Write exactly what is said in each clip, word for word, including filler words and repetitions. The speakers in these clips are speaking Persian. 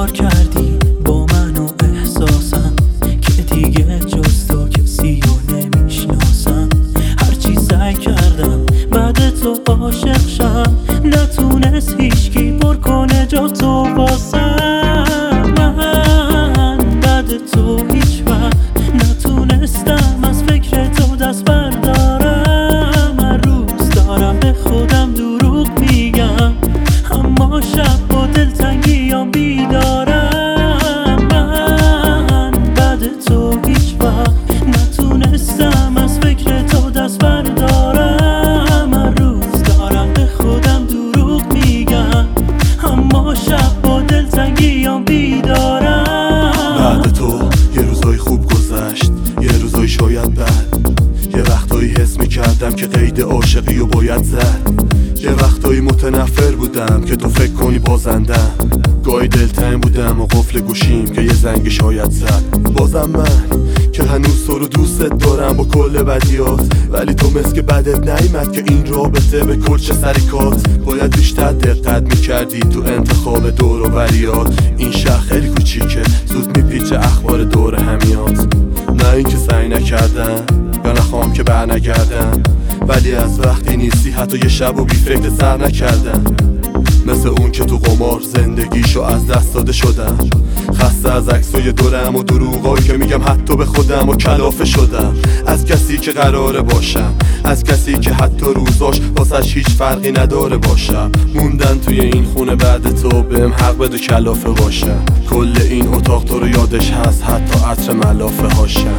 کار کردی با من و احساسم که دیگه جز تو کسی رو نمیشناسم. هرچی سعی کردم بعد تو عاشق شم، نتونست هیچکی پر کنه جا تو واسم. من بعد تو هیچ وقت نتونستم از فکر تو دست بردارم. هر روز دارم به خودم دروغ میگم، اما شب با دلتنگیام بیدارم. من بعد تو هیچ وقت نتونستم از فکر تو دست بردارم. هر روز دارم به خودم دروغ میگم، اما شب با دلتنگیام بیدارم. بعد تو یه روزای خوب گذشت، یه روزای شاید بد. یه وقتایی حس میکردم که قید عاشقی رو باید زد. یه وقتایی متنفر بودم که تو فکر کنی بازندم. گاهی دلتنگ بودم و قفل گوشیم که یه زنگ شاید زد. بازم من که هنوز تو رو دوست دارم با کل بدیات، ولی تو مثل که بدت نیمد که این رابطه به کل چه سریکات. باید بیشتر دقت میکردی تو انتخاب دور و بریات. این شهر خیلی کوچیکه، زود میپیچه اخبار دور همیات. نه اینکه سعی نکردم یا نخوام که بر نگردم، ولی از وقتی نیستی حتی یه شب و بی فکر سر نکردم. مثل اون که تو قمار زندگیشو از دست داده شدم. خسته از عکسای دورم و دروغایی که میگم حتی به خودم و کلافه شدم. از کسی که قراره باشم، از کسی که حتی روزاش واسش هیچ فرقی نداره باشم. موندن توی این خونه بعد تو بهم حق بده کلافه باشم. کل این اتاق تو رو یادش هست، حتی عطر ملافه هاشم.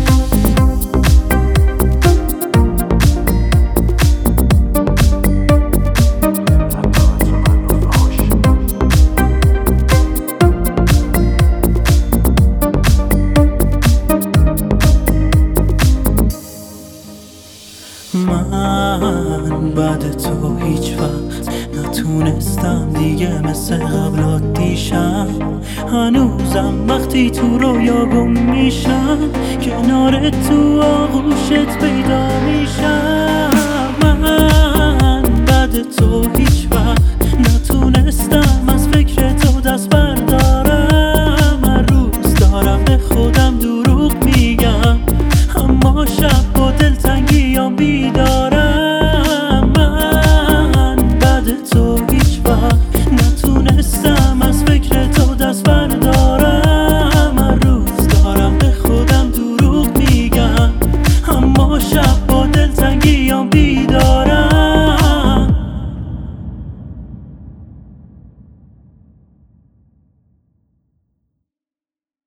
من بعد تو هیچ وقت نتونستم دیگه مثل قبل عادیشم. هنوزم وقتی تو رویا گم میشم، کنار تو آغوشت پیدا میشم. من بعد تو هیچ وقت